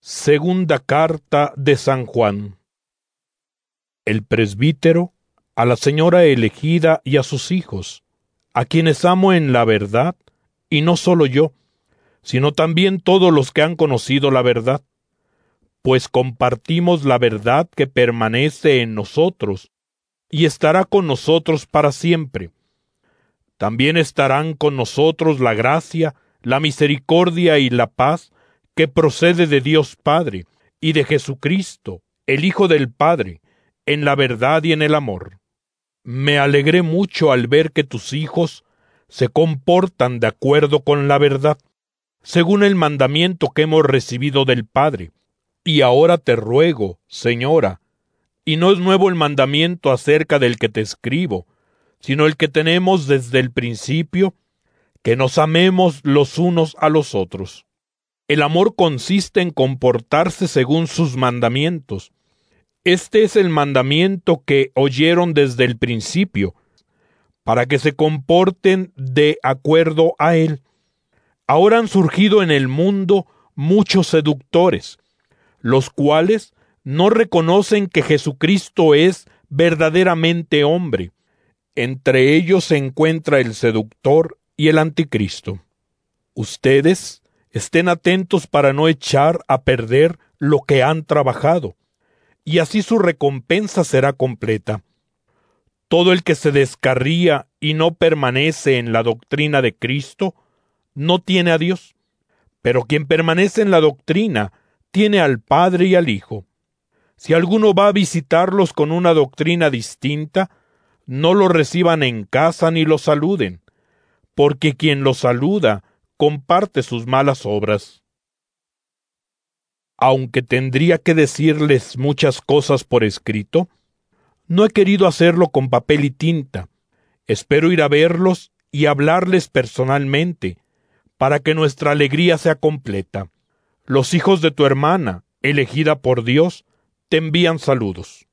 Segunda carta de San Juan. El presbítero, a la señora elegida y a sus hijos, a quienes amo en la verdad, y no solo yo, sino también todos los que han conocido la verdad, pues compartimos la verdad que permanece en nosotros, y estará con nosotros para siempre. También estarán con nosotros la gracia, la misericordia y la paz que procede de Dios Padre y de Jesucristo, el Hijo del Padre, en la verdad y en el amor. Me alegré mucho al ver que tus hijos se comportan de acuerdo con la verdad, según el mandamiento que hemos recibido del Padre. Y ahora te ruego, Señora, y no es nuevo el mandamiento acerca del que te escribo, sino el que tenemos desde el principio, que nos amemos los unos a los otros. El amor consiste en comportarse según sus mandamientos. Este es el mandamiento que oyeron desde el principio, para que se comporten de acuerdo a él. Ahora han surgido en el mundo muchos seductores, los cuales no reconocen que Jesucristo es verdaderamente hombre. Entre ellos se encuentra el seductor y el anticristo. Ustedes estén atentos para no echar a perder lo que han trabajado, y así su recompensa será completa. Todo el que se descarría y no permanece en la doctrina de Cristo, no tiene a Dios, pero quien permanece en la doctrina, tiene al Padre y al Hijo. Si alguno va a visitarlos con una doctrina distinta, no lo reciban en casa ni lo saluden, porque quien lo saluda comparte sus malas obras. Aunque tendría que decirles muchas cosas por escrito, no he querido hacerlo con papel y tinta. Espero ir a verlos y hablarles personalmente, para que nuestra alegría sea completa. Los hijos de tu hermana, elegida por Dios, te envían saludos.